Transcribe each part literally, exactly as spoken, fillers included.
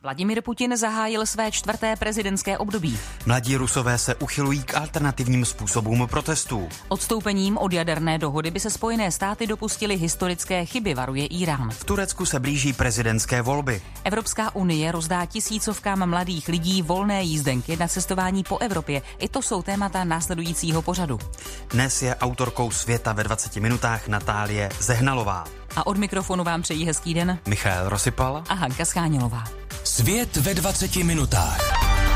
Vladimír Putin zahájil své čtvrté prezidentské období. Mladí Rusové se uchylují k alternativním způsobům protestů. Odstoupením od jaderné dohody by se Spojené státy dopustily historické chyby, varuje Írán. V Turecku se blíží prezidentské volby. Evropská unie rozdá tisícovkám mladých lidí volné jízdenky na cestování po Evropě. I to jsou témata následujícího pořadu. Dnes je autorkou Světa ve dvaceti minutách Natálie Zehnalová. A od mikrofonu vám přejí hezký den Michael Rosypal a Hanka Schánělová. Svět ve dvaceti minutách.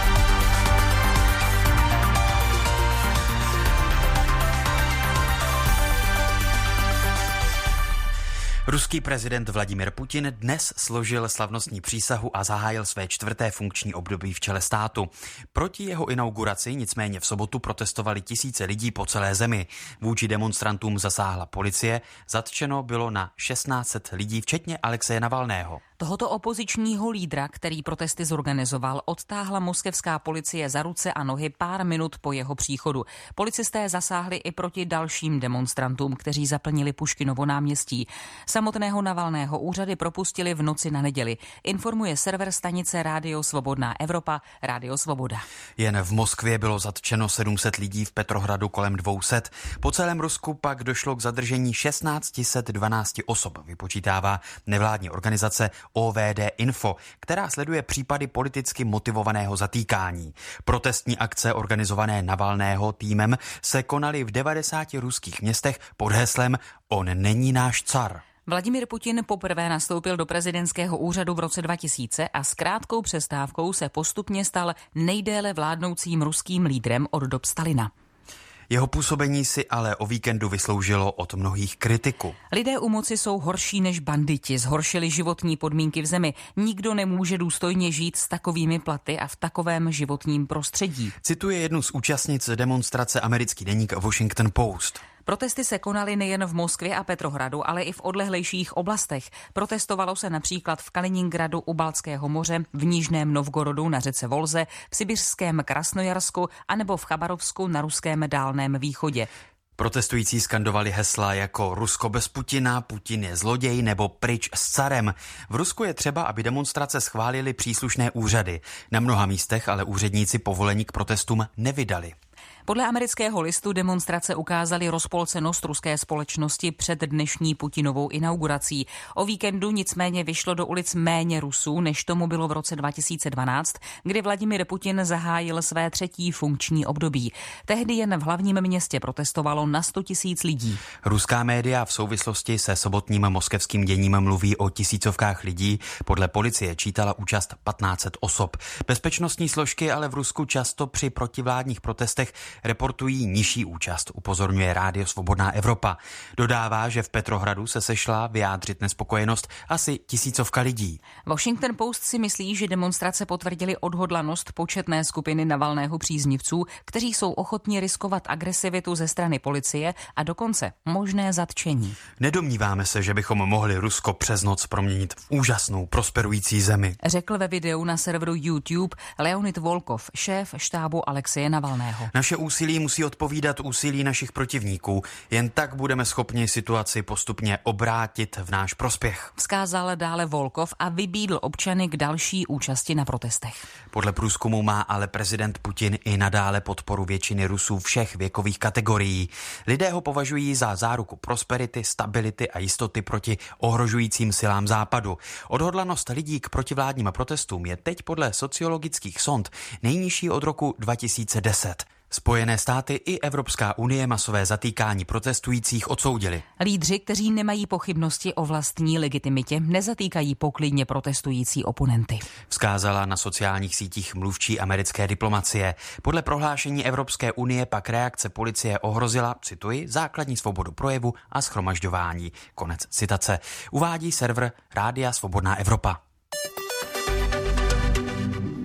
Ruský prezident Vladimír Putin dnes složil slavnostní přísahu a zahájil své čtvrté funkční období v čele státu. Proti jeho inauguraci nicméně v sobotu protestovali tisíce lidí po celé zemi. Vůči demonstrantům zasáhla policie, zatčeno bylo na šestnáct set lidí, včetně Alexeje Navalného. Tohoto opozičního lídra, který protesty zorganizoval, odtáhla moskevská policie za ruce a nohy pár minut po jeho příchodu. Policisté zasáhli i proti dalším demonstrantům, kteří zaplnili Puškinovo náměstí. Samotného Navalného úřady propustili v noci na neděli. Informuje server stanice Rádio Svobodná Evropa, Rádio Svoboda. Jen v Moskvě bylo zatčeno sedm set lidí, v Petrohradu kolem dvě stě. Po celém Rusku pak došlo k zadržení tisíc šest set dvanáct osob, vypočítává nevládní organizace O V D Info, která sleduje případy politicky motivovaného zatýkání. Protestní akce organizované Navalného týmem se konaly v devadesáti ruských městech pod heslem On není náš car. Vladimír Putin poprvé nastoupil do prezidentského úřadu v roce dva tisíce a s krátkou přestávkou se postupně stal nejdéle vládnoucím ruským lídrem od dob Stalina. Jeho působení si ale o víkendu vysloužilo od mnohých kritiků. Lidé u moci jsou horší než banditi, zhoršili životní podmínky v zemi. Nikdo nemůže důstojně žít s takovými platy a v takovém životním prostředí. Cituje jednu z účastnic demonstrace americký deník Washington Post. Protesty se konaly nejen v Moskvě a Petrohradu, ale i v odlehlejších oblastech. Protestovalo se například v Kaliningradu u Baltského moře, v Nižném Novgorodu na řece Volze, v sibiřském Krasnojarsku anebo v Chabarovsku na ruském Dálném východě. Protestující skandovali hesla jako Rusko bez Putina, Putin je zloděj nebo pryč s carem. V Rusku je třeba, aby demonstrace schválili příslušné úřady. Na mnoha místech ale úředníci povolení k protestům nevydali. Podle amerického listu demonstrace ukázaly rozpolcenost ruské společnosti před dnešní Putinovou inaugurací. O víkendu nicméně vyšlo do ulic méně Rusů, než tomu bylo v roce dva tisíce dvanáct, kdy Vladimír Putin zahájil své třetí funkční období. Tehdy jen v hlavním městě protestovalo na sto tisíc lidí. Ruská média v souvislosti se sobotním moskevským děním mluví o tisícovkách lidí. Podle policie čítala účast patnáct set osob. Bezpečnostní složky ale v Rusku často při protivládních protestech reportují nižší účast, upozorňuje Rádio Svobodná Evropa. Dodává, že v Petrohradu se sešla vyjádřit nespokojenost asi tisícovka lidí. Washington Post si myslí, že demonstrace potvrdily odhodlanost početné skupiny Navalného příznivců, kteří jsou ochotni riskovat agresivitu ze strany policie a dokonce možné zatčení. Nedomníváme se, že bychom mohli Rusko přes noc proměnit v úžasnou prosperující zemi, řekl ve videu na serveru YouTube Leonid Volkov, šéf štábu Alexeje Navalného. Naše úsilí musí odpovídat úsilí našich protivníků. Jen tak budeme schopni situaci postupně obrátit v náš prospěch. Vzkázal dále Volkov a vybídl občany k další účasti na protestech. Podle průzkumu má ale prezident Putin i nadále podporu většiny Rusů všech věkových kategorií. Lidé ho považují za záruku prosperity, stability a jistoty proti ohrožujícím silám západu. Odhodlanost lidí k protivládním protestům je teď podle sociologických sond nejnižší od roku dva tisíce deset. Spojené státy i Evropská unie masové zatýkání protestujících odsoudili. Lídři, kteří nemají pochybnosti o vlastní legitimitě, nezatýkají poklidně protestující oponenty. Vzkázala na sociálních sítích mluvčí americké diplomacie. Podle prohlášení Evropské unie pak reakce policie ohrozila, cituji, základní svobodu projevu a shromažďování. Konec citace. Uvádí server Rádia Svobodná Evropa.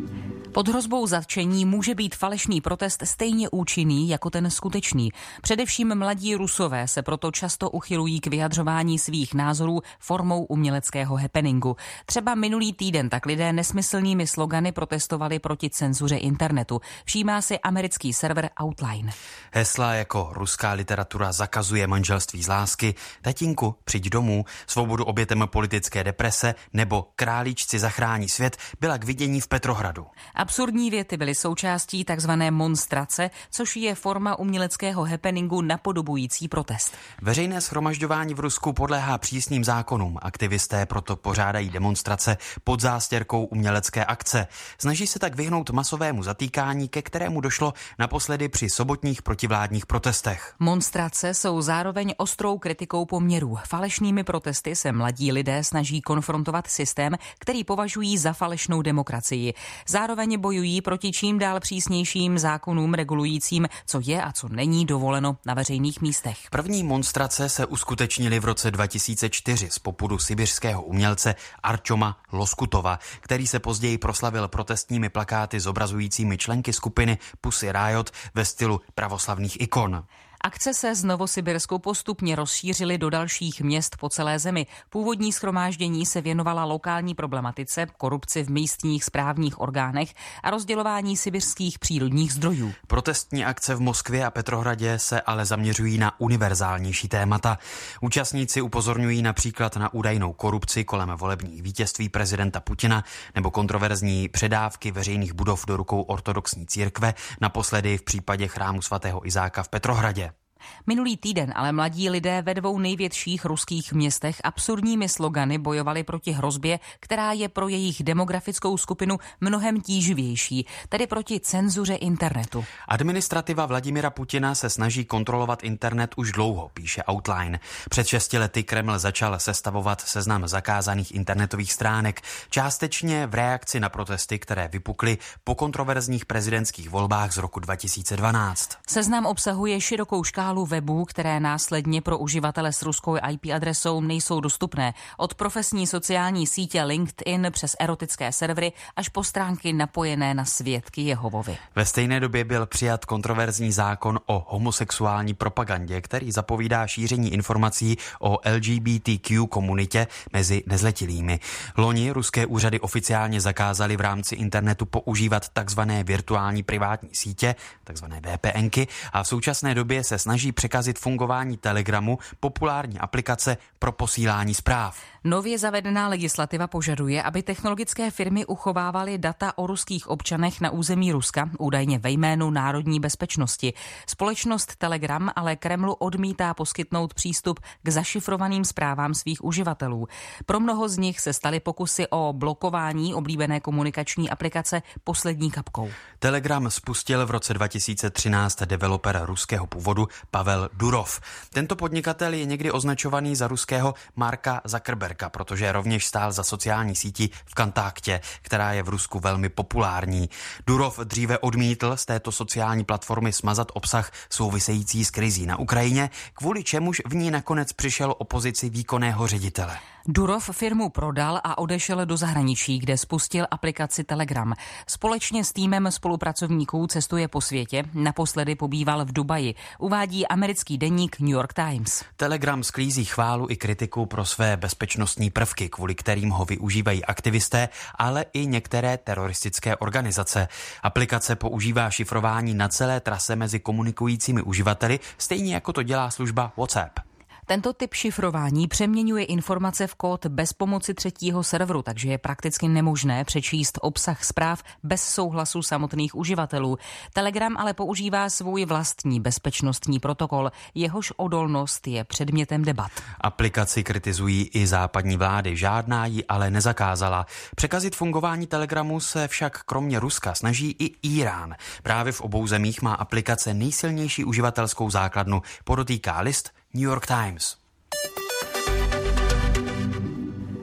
Pod hrozbou zatčení může být falešný protest stejně účinný jako ten skutečný. Především mladí Rusové se proto často uchylují k vyjadřování svých názorů formou uměleckého happeningu. Třeba minulý týden tak lidé nesmyslnými slogany protestovali proti cenzuře internetu. Všímá si americký server Outline. Hesla jako ruská literatura zakazuje manželství z lásky, tatínku přijď domů, svobodu obětem politické deprese nebo králíčci zachrání svět byla k vidění v Petrohradu. Absurdní věty byly součástí takzvané monstrace, což je forma uměleckého happeningu napodobující protest. Veřejné shromažďování v Rusku podléhá přísným zákonům. Aktivisté proto pořádají demonstrace pod zástěrkou umělecké akce. Snaží se tak vyhnout masovému zatýkání, ke kterému došlo naposledy při sobotních protivládních protestech. Monstrace jsou zároveň ostrou kritikou poměrů. Falešnými protesty se mladí lidé snaží konfrontovat systém, který považují za falešnou demokracii. Zároveň bojují proti čím dál přísnějším zákonům regulujícím, co je a co není dovoleno na veřejných místech. První monstrace se uskutečnily v roce dva tisíce čtyři z popudu sibiřského umělce Arťoma Loskutova, který se později proslavil protestními plakáty zobrazujícími členky skupiny Pussy Riot ve stylu pravoslavných ikon. Akce se z Novosibirsku postupně rozšířily do dalších měst po celé zemi. Původní shromáždění se věnovala lokální problematice, korupci v místních správních orgánech a rozdělování sibiřských přírodních zdrojů. Protestní akce v Moskvě a Petrohradě se ale zaměřují na univerzálnější témata. Účastníci upozorňují například na údajnou korupci kolem volebních vítězství prezidenta Putina nebo kontroverzní předávky veřejných budov do rukou ortodoxní církve, naposledy v případě chrámu svatého Izáka v Petrohradě. Minulý týden ale mladí lidé ve dvou největších ruských městech absurdními slogany bojovali proti hrozbě, která je pro jejich demografickou skupinu mnohem tíživější, tedy proti cenzuře internetu. Administrativa Vladimira Putina se snaží kontrolovat internet už dlouho, píše Outline. Před šesti lety Kreml začal sestavovat seznam zakázaných internetových stránek, částečně v reakci na protesty, které vypukly po kontroverzních prezidentských volbách z roku dva tisíce dvanáct. Seznam obsahuje širokou škálu webů, které následně pro uživatele s ruskou í pé adresou nejsou dostupné. Od profesní sociální sítě LinkedIn přes erotické servery až po stránky napojené na svědky Jehovovi. Ve stejné době byl přijat kontroverzní zákon o homosexuální propagandě, který zapovídá šíření informací o L G B T Q komunitě mezi nezletilými. Loni ruské úřady oficiálně zakázaly v rámci internetu používat takzvané virtuální privátní sítě, takzvané V P N ky, a v současné době se snaží překazit fungování Telegramu, populární aplikace pro posílání zpráv. Nově zavedená legislativa požaduje, aby technologické firmy uchovávaly data o ruských občanech na území Ruska, údajně ve jménu národní bezpečnosti. Společnost Telegram ale Kremlu odmítá poskytnout přístup k zašifrovaným zprávám svých uživatelů. Pro mnoho z nich se staly pokusy o blokování oblíbené komunikační aplikace poslední kapkou. Telegram spustil v roce dva tisíce třináct developer ruského původu Pavel Durov. Tento podnikatel je někdy označovaný za ruského Marka Zuckerberga, protože rovněž stál za sociální sítí Vkontaktě, která je v Rusku velmi populární. Durov dříve odmítl z této sociální platformy smazat obsah související s krizí na Ukrajině, kvůli čemuž v ní nakonec přišel o pozici výkonného ředitele. Durov firmu prodal a odešel do zahraničí, kde spustil aplikaci Telegram. Společně s týmem spolupracovníků cestuje po světě, naposledy pobýval v Dubaji, uvádí americký deník New York Times. Telegram sklízí chválu i kritiku pro své bezpečnostní prvky, kvůli kterým ho využívají aktivisté, ale i některé teroristické organizace. Aplikace používá šifrování na celé trase mezi komunikujícími uživateli, stejně jako to dělá služba WhatsApp. Tento typ šifrování přeměňuje informace v kód bez pomoci třetího serveru, takže je prakticky nemožné přečíst obsah zpráv bez souhlasu samotných uživatelů. Telegram ale používá svůj vlastní bezpečnostní protokol, jehož odolnost je předmětem debat. Aplikaci kritizují i západní vlády, žádná ji ale nezakázala. Překazit fungování Telegramu se však kromě Ruska snaží i Írán. Právě v obou zemích má aplikace nejsilnější uživatelskou základnu, podotýká list New York Times.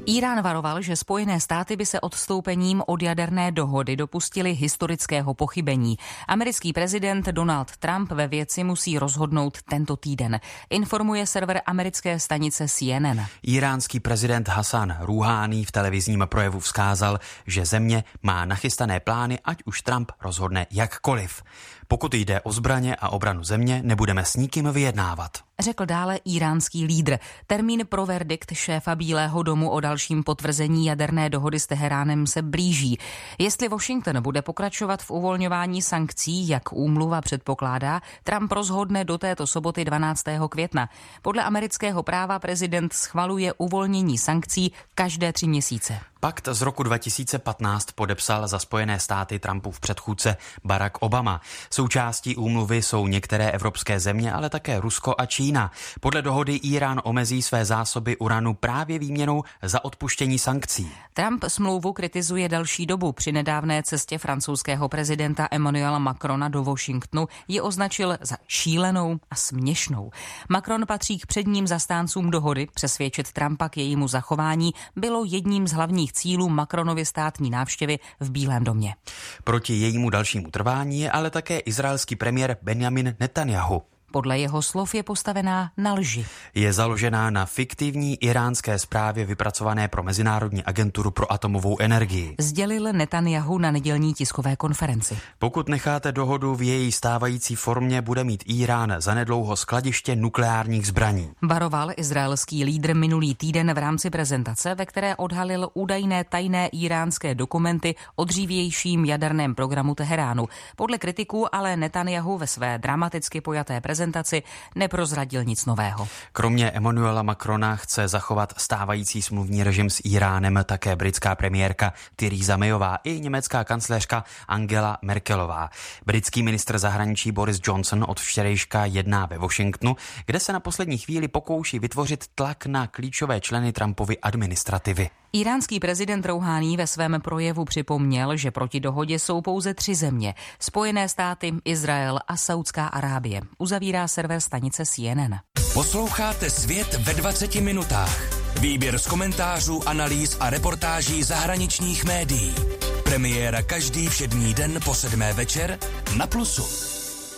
Írán varoval, že Spojené státy by se odstoupením od jaderné dohody dopustily historického pochybení. Americký prezident Donald Trump ve věci musí rozhodnout tento týden, informuje server americké stanice C N N. Íránský prezident Hasan Rúhání v televizním projevu vzkázal, že země má nachystané plány, ať už Trump rozhodne jakkoliv. Pokud jde o zbraně a obranu země, nebudeme s nikým vyjednávat. Řekl dále íránský lídr. Termín pro verdikt šéfa Bílého domu o dalším potvrzení jaderné dohody s Teheránem se blíží. Jestli Washington bude pokračovat v uvolňování sankcí, jak úmluva předpokládá, Trump rozhodne do této soboty dvanáctého května. Podle amerického práva prezident schvaluje uvolnění sankcí každé tři měsíce. Pakt z roku dva tisíce patnáct podepsal za Spojené státy Trumpův předchůdce Barack Obama. Součástí úmluvy jsou některé evropské země, ale také Rusko a Čína. Podle dohody Írán omezí své zásoby uranu právě výměnou za odpuštění sankcí. Trump smlouvu kritizuje další dobu. Při nedávné cestě francouzského prezidenta Emmanuela Macrona do Washingtonu ji označil za šílenou a směšnou. Macron patří k předním zastáncům dohody. Přesvědčit Trumpa k jejímu zachování bylo jedním z hlavních cílů Macronovy státní návštěvy v Bílém domě. Proti jejímu dalšímu trvání je ale také izraelský premiér Benjamin Netanjahu. Podle jeho slov je postavená na lži. Je založená na fiktivní iránské zprávě vypracované pro Mezinárodní agenturu pro atomovou energii. Sdělil Netanjahu na nedělní tiskové konferenci. Pokud necháte dohodu v její stávající formě, bude mít Írán zanedlouho skladiště nukleárních zbraní. Varoval izraelský lídr minulý týden v rámci prezentace, ve které odhalil údajné tajné íránské dokumenty o dřívějším jaderném programu Teheránu. Podle kritiků ale Netanjahu ve své dramaticky pojaté prezentaci neprozradil nic nového. Kromě Emmanuela Macrona chce zachovat stávající smluvní režim s Iránem také britská premiérka Theresa Mayová i německá kancléřka Angela Merkelová. Britský ministr zahraničí Boris Johnson od včerejška jedná ve Washingtonu, kde se na poslední chvíli pokouší vytvořit tlak na klíčové členy Trumpovy administrativy. Iránský prezident Rouhání ve svém projevu připomněl, že proti dohodě jsou pouze tři země. Spojené státy, Izrael a Saudská Arábie. Uzavírá server stanice C N N. Posloucháte Svět ve dvaceti minutách. Výběr z komentářů, analýz a reportáží zahraničních médií. Premiéra každý všední den po sedmé večer na Plusu.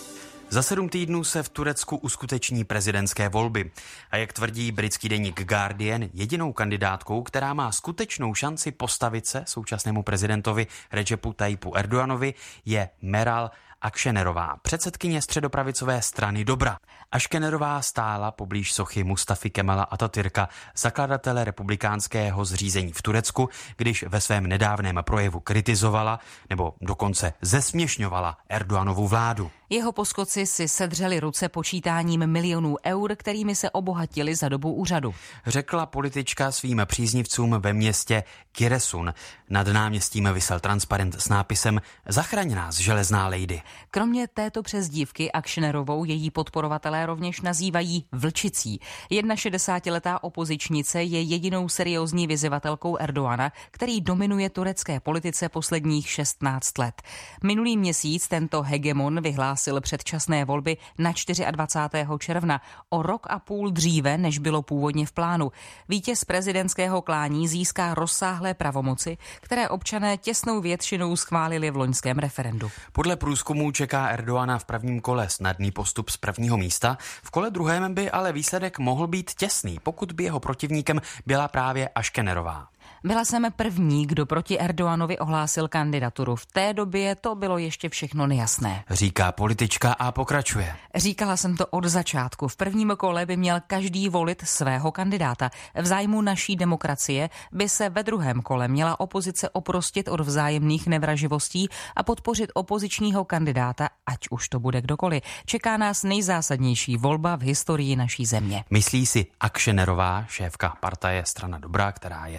Za sedm týdnů se v Turecku uskuteční prezidentské volby. A jak tvrdí britský deník Guardian, jedinou kandidátkou, která má skutečnou šanci postavit se současnému prezidentovi Recepu Tayyipu Erdoganovi, je Meral Akšenerová, předsedkyně středopravicové strany Dobra. Akšenerová stála poblíž sochy Mustafy Kemala Atatürka, zakladatele republikánského zřízení v Turecku, když ve svém nedávném projevu kritizovala nebo dokonce zesměšňovala Erdoganovu vládu. Jeho poskoci si sedřeli ruce počítáním milionů eur, kterými se obohatili za dobu úřadu. Řekla politička svým příznivcům ve městě Giresun. Nad náměstím visel transparent s nápisem Zachraň nás, železná lady. Kromě této přezdívky Akšenerovou její podporovatelé rovněž nazývají vlčicí. šedesátiletá opozičnice je jedinou seriózní vyzývatelkou Erdogana, který dominuje turecké politice posledních šestnáct let. Minulý měsíc tento hegemon vyhlásil předčasné volby na dvacátého čtvrtého června, o rok a půl dříve, než bylo původně v plánu. Vítěz prezidentského klání získá rozsáhlé pravomoci, které občané těsnou většinou schválili v loňském referendu. Podle průzkumů čeká Erdogana v prvním kole snadný postup z prvního místa, v kole druhém by ale výsledek mohl být těsný, pokud by jeho protivníkem byla právě Akšenerová. Byla jsem první, kdo proti Erdoganovi ohlásil kandidaturu. V té době to bylo ještě všechno nejasné. Říká politička a pokračuje. Říkala jsem to od začátku. V prvním kole by měl každý volit svého kandidáta. V zájmu naší demokracie by se ve druhém kole měla opozice oprostit od vzájemných nevraživostí a podpořit opozičního kandidáta, ať už to bude kdokoliv. Čeká nás nejzásadnější volba v historii naší země. Myslí si Akšenerová, šéfka partaje Strana Dobrá, která je muslimská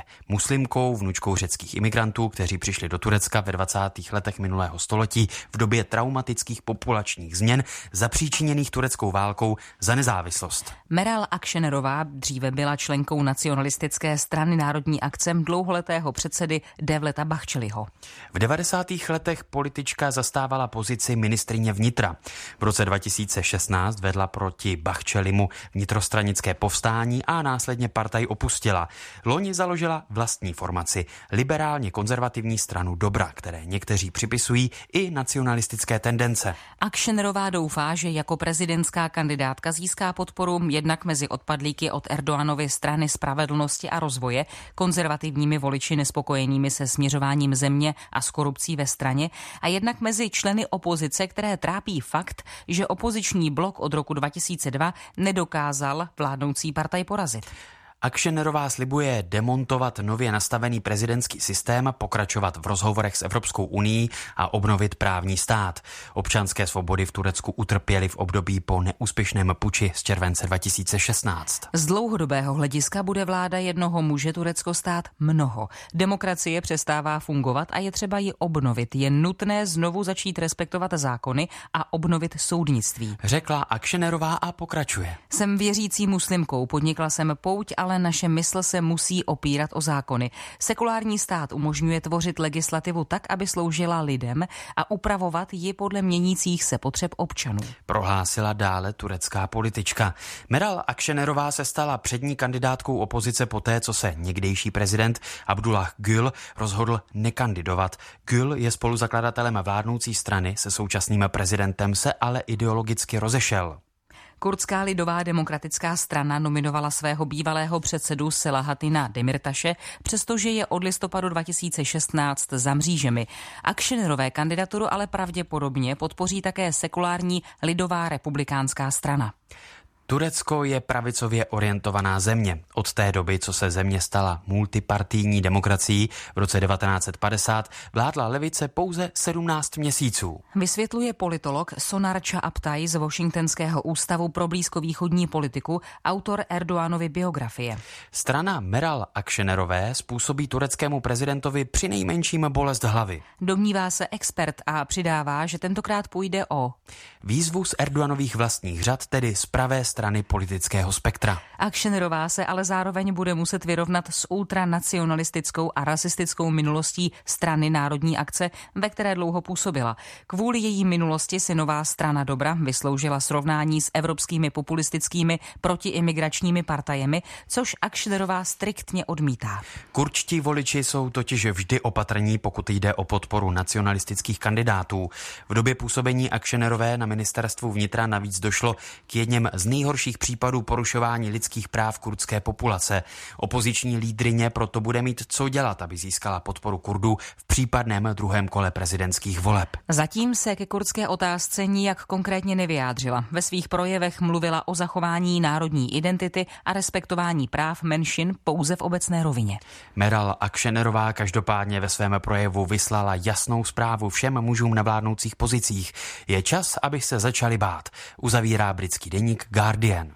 muslimkou, vnučkou řeckých imigrantů, kteří přišli do Turecka ve dvacátých letech minulého století v době traumatických populačních změn zapříčiněných tureckou válkou za nezávislost. Meral Akšenerová dříve byla členkou nacionalistické strany Národní akce dlouholetého předsedy Devleta Bahčeliho. V devadesátých letech politička zastávala pozici ministryně vnitra. V roce dva tisíce šestnáct vedla proti Bahčelimu vnitrostranické povstání a následně partaj opustila. Loni založila vlastní formaci, liberálně konzervativní stranu Dobra, které někteří připisují i nacionalistické tendence. Akšenerová doufá, že jako prezidentská kandidátka získá podporu jednak mezi odpadlíky od Erdoganovy strany spravedlnosti a rozvoje, konzervativními voliči nespokojenými se směřováním země a s korupcí ve straně, a jednak mezi členy opozice, které trápí fakt, že opoziční blok od roku dva tisíce dva nedokázal vládnoucí partaj porazit. Akšenerová slibuje demontovat nově nastavený prezidentský systém, pokračovat v rozhovorech s Evropskou unií a obnovit právní stát. Občanské svobody v Turecku utrpěly v období po neúspěšném puči z července dva tisíce šestnáct. Z dlouhodobého hlediska bude vláda jednoho muže Turecko stát mnoho. Demokracie přestává fungovat a je třeba ji obnovit. Je nutné znovu začít respektovat zákony a obnovit soudnictví, řekla Akšenerová a pokračuje. Jsem věřící muslimkou, podnikla jsem pouť, ale naše mysl se musí opírat o zákony. Sekulární stát umožňuje tvořit legislativu tak, aby sloužila lidem a upravovat ji podle měnících se potřeb občanů, prohlásila dále turecká politička. Meral Akšenerová se stala přední kandidátkou opozice poté, co se někdejší prezident Abdullah Gül rozhodl nekandidovat. Gül je spoluzakladatelem vládnoucí strany, se současným prezidentem se ale ideologicky rozešel. Kurdská lidová demokratická strana nominovala svého bývalého předsedu Selahattina Demirtaše, přestože je od listopadu dva tisíce šestnáct za mřížemi. Akšenerové kandidaturu ale pravděpodobně podpoří také sekulární lidová republikánská strana. Turecko je pravicově orientovaná země. Od té doby, co se země stala multipartijní demokracií v roce devatenáct set padesát, vládla levice pouze sedmnáct měsíců. Vysvětluje politolog Sonar Čaaptaj z Washingtonského ústavu pro blízkovýchodní politiku, autor Erdoganovy biografie. Strana Meral Akšenerové způsobí tureckému prezidentovi přinejmenším bolest hlavy. Domnívá se expert a přidává, že tentokrát půjde o výzvu z Erdoganových vlastních řad, tedy z pravé strany politického spektra. Akšenerová se ale zároveň bude muset vyrovnat s ultranacionalistickou a rasistickou minulostí strany Národní akce, ve které dlouho působila. Kvůli její minulosti si nová strana Dobra vysloužila srovnání s evropskými populistickými protiimigračními partajemi, což Akšenerová striktně odmítá. Kurdští voliči jsou totiž vždy opatrní, pokud jde o podporu nacionalistických kandidátů. V době působení Akšenerové na ministerstvu vnitra navíc došlo k jedním z nejhorších případů porušování lidských práv kurdské populace. Opoziční lídryně proto bude mít co dělat, aby získala podporu Kurdů v případném druhém kole prezidentských voleb. Zatím se ke kurdské otázce nijak konkrétně nevyjádřila. Ve svých projevech mluvila o zachování národní identity a respektování práv menšin pouze v obecné rovině. Meral Akšenerová každopádně ve svém projevu vyslala jasnou zprávu všem mužům na vládnoucích pozicích. Je čas, aby se začali bát, uzavírá britský deník Guardian.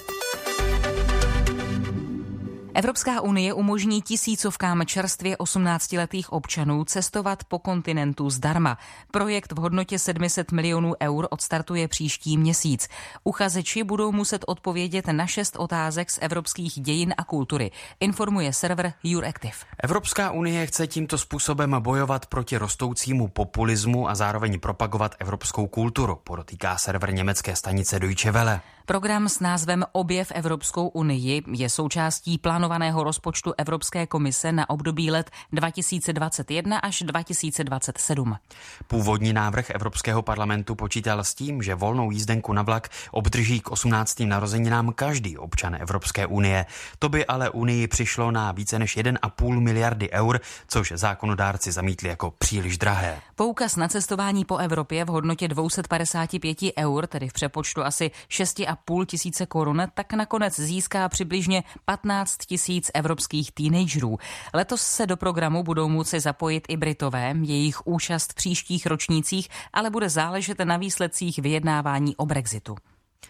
Evropská unie umožní tisícovkám čerstvě osmnáctiletých občanů cestovat po kontinentu zdarma. Projekt v hodnotě sedm set milionů eur odstartuje příští měsíc. Uchazeči budou muset odpovědět na šest otázek z evropských dějin a kultury, informuje server Euractiv. Evropská unie chce tímto způsobem bojovat proti rostoucímu populismu a zároveň propagovat evropskou kulturu, podotýká server německé stanice Deutsche Welle. Program s názvem Objev Evropskou unii je součástí plánovaného rozpočtu Evropské komise na období let dva tisíce dvacet jedna až dva tisíce dvacet sedm. Původní návrh Evropského parlamentu počítal s tím, že volnou jízdenku na vlak obdrží k osmnáctým narozeninám každý občan Evropské unie. To by ale unii přišlo na více než jedna celá pět miliardy eur, což zákonodárci zamítli jako příliš drahé. Poukaz na cestování po Evropě v hodnotě dvě stě padesát pět eur, tedy v přepočtu asi šest a půl tisíce korun, tak nakonec získá přibližně patnáct tisíc evropských teenagerů. Letos se do programu budou moci zapojit i Britové, jejich účast v příštích ročnících ale bude záležet na výsledcích vyjednávání o Brexitu.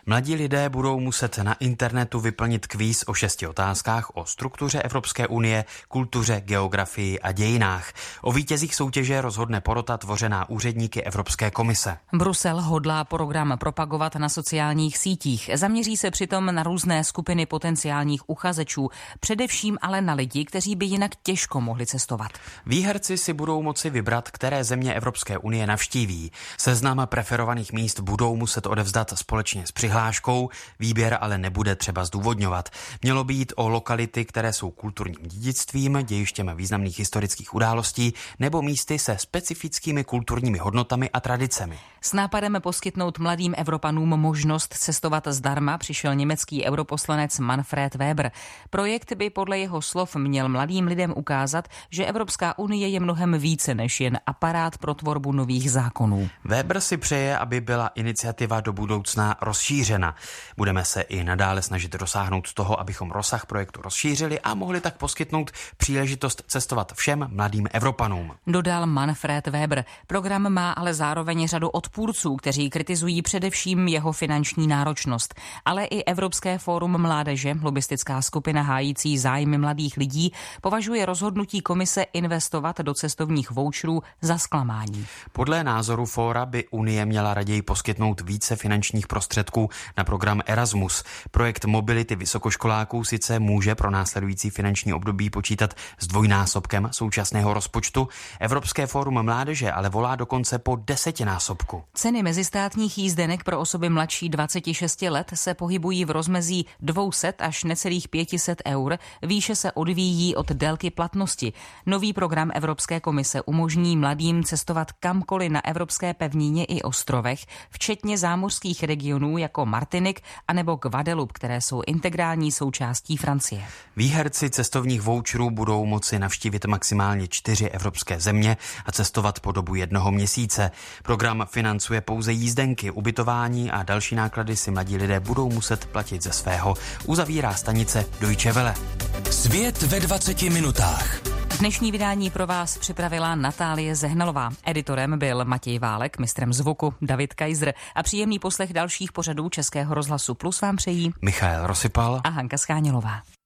Mladí lidé budou muset na internetu vyplnit kvíz o šesti otázkách o struktuře Evropské unie, kultuře, geografii a dějinách. O vítězích soutěže rozhodne porota tvořená úředníky Evropské komise. Brusel hodlá program propagovat na sociálních sítích. Zaměří se přitom na různé skupiny potenciálních uchazečů, především ale na lidi, kteří by jinak těžko mohli cestovat. Výherci si budou moci vybrat, které země Evropské unie navštíví. Seznam preferovaných míst budou muset odevzdat společně s přihláškou, výběr ale nebude třeba zdůvodňovat. Mělo by jít o lokality, které jsou kulturním dědictvím, dějištěm významných historických událostí nebo místy se specifickými kulturními hodnotami a tradicemi. S nápadem poskytnout mladým Evropanům možnost cestovat zdarma přišel německý europoslanec Manfred Weber. Projekt by podle jeho slov měl mladým lidem ukázat, že Evropská unie je mnohem více než jen aparát pro tvorbu nových zákonů. Weber si přeje, aby byla iniciativa do budoucna rozšířena. Budeme se i nadále snažit dosáhnout toho, abychom rozsah projektu rozšířili a mohli tak poskytnout příležitost cestovat všem mladým Evropanům. Dodal Manfred Weber. Program má ale zároveň řadu odpůrců, kteří kritizují především jeho finanční náročnost. Ale i Evropské fórum mládeže, lobistická skupina hájící zájmy mladých lidí, považuje rozhodnutí komise investovat do cestovních voucherů za zklamání. Podle názoru fóra by Unie měla raději poskytnout více finančních prostředků na program Erasmus. Projekt mobility vysokoškoláků sice může pro následující finanční období počítat s dvojnásobkem současného rozpočtu. Evropské fórum mládeže ale volá dokonce po desetinásobku. Ceny mezistátních jízdenek pro osoby mladší dvaceti šesti let se pohybují v rozmezí dvě stě až necelých pět set eur. Výše se odvíjí od délky platnosti. Nový program Evropské komise umožní mladým cestovat kamkoliv na evropské pevnině i ostrovech, včetně zámořských regionů jako Martinik anebo Guadeloupe, které jsou integrální součástí Francie. Výherci cestovních voucherů budou moci navštívit maximálně čtyři evropské země a cestovat po dobu jednoho měsíce. Program financuje pouze jízdenky, ubytování a další náklady si mladí lidé budou muset platit ze svého. Uzavírá stanice Deutsche Welle. Svět ve dvaceti minutách. Dnešní vydání pro vás připravila Natálie Zehnalová. Editorem byl Matěj Válek, mistrem zvuku David Kaiser a příjemný poslech dalších pořadů Českého rozhlasu Plus vám přejí Michael Rosypal a Hanka Schánělová.